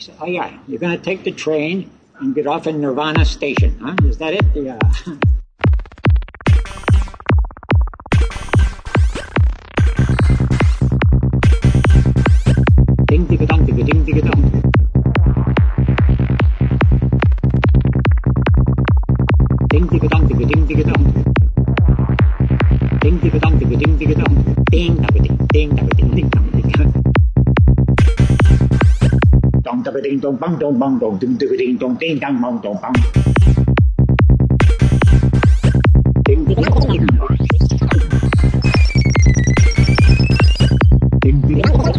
Oh, yeah. You're going to take the train and get off in Nirvana Station, huh? Is that it? Yeah. Ding, ding, dong, ding, ding, ding, dong. Ding, ding, dong, ding, ding, ding, dong. Ding, ding, dong, ding, ding, ding, dong. Ding, dong, ding, ding, dong, ding, ding, dong, ding. Dong, dong, ding, dong, bang, dong, bang, dong, ding, ding, ding, dong, ding, dong, bang, dong, bang. Ding, ding, dong, ding, dong. Ding, ding, dong.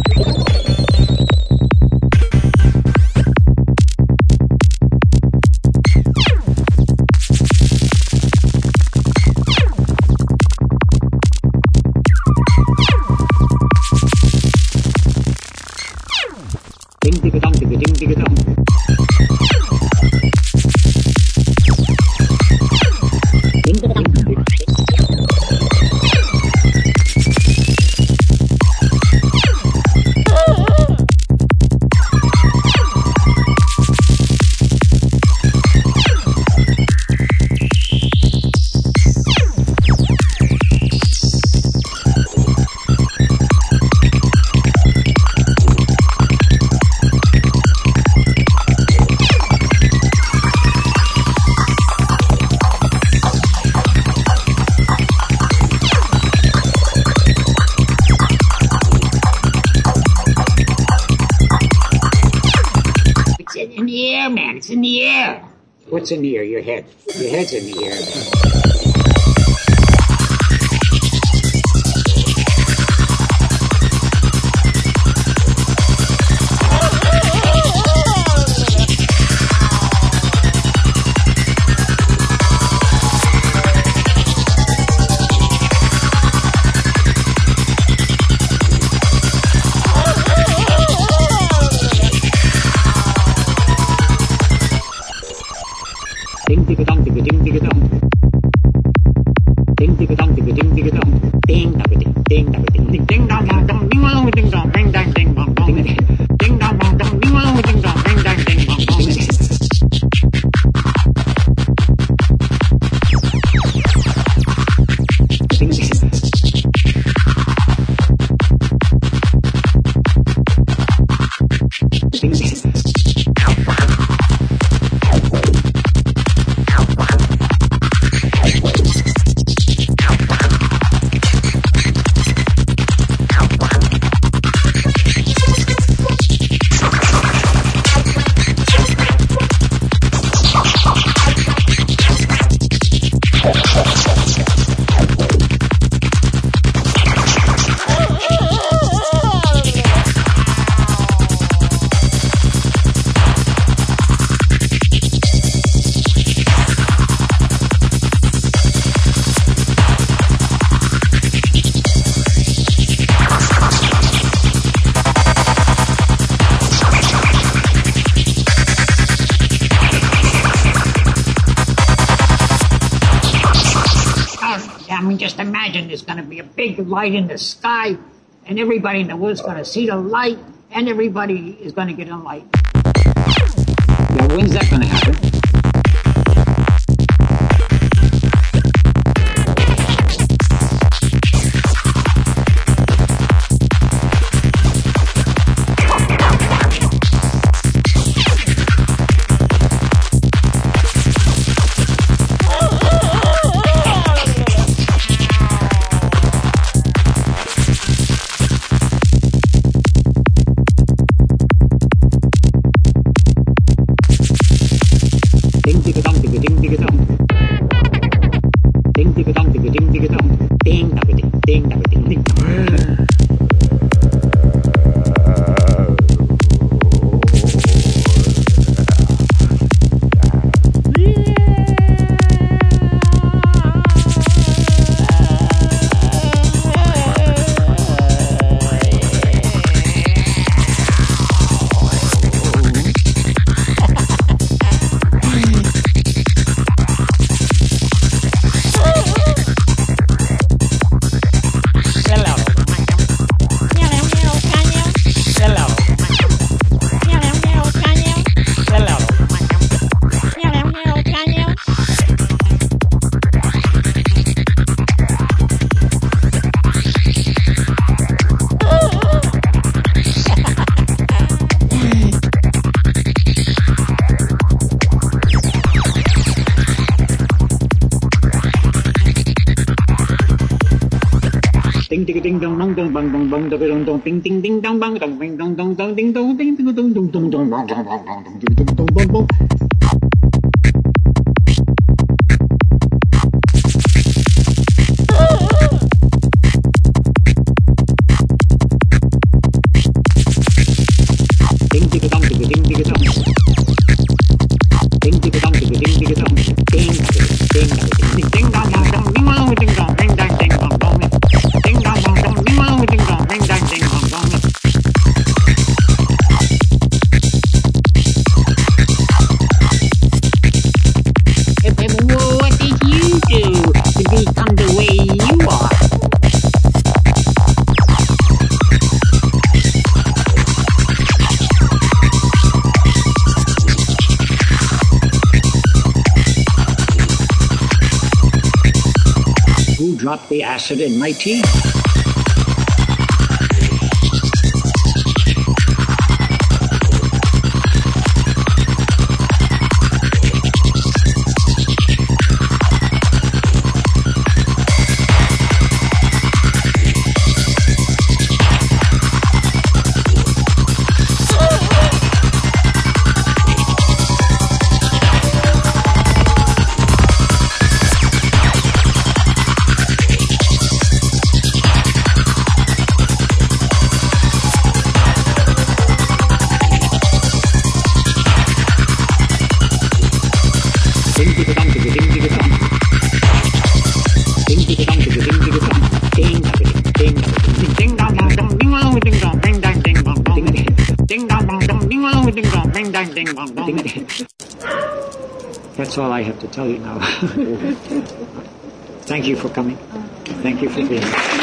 Ding, ding, dong, ding, ding, ding, dong. Ding, ding, dong, ding, ding. It's in the air, man. It's in the air. What's in the air? Your head. Your head's in the air. Ding, ding, dong, ding, ding, ding, dong. Ding, ding, dong, ding, ding, ding, dong. Ding, dong, ding, ding, dong, ding, ding, ding, dong, dong, dong, ding, dong, ding, dong, ding, dong, ding, dong, dong, ding, ding, dong, dong, dong, ding, dong, ding, dong, ding, dong, ding, dong, dong, ding. I mean, just imagine there's going to be a big light in the sky, and everybody in the woods is going to see the light, and everybody is going to get a light. Now, when's that going to happen? ding dong bong dong bong bong bong dong dong ding ding ding dong bong dong ding dong dong dong ding dong ding dong dong dong dong dong bong dong bong dong dong ding dong dong bong bong. Ding ding dong ding ding ding dong. Ding ding dong ding ding ding dong. Ding ding ding ding dong dong dong ding dong ding dong ding dong ding dong dong. Ding dong dong dong ding dong ding dong ding dong ding dong dong. What did you do to become the way you are? Who dropped the acid in my tea? Ding ding dong ding ding ding dong. Ding ding dong ding ding ding dong. Ding ding ding ding dong dong dong ding dong ding dong ding dong ding dong dong. Ding dong dong dong ding dong ding dong ding dong ding dong dong. That's all I have to tell you now. Thank you for coming. Thank you for being here.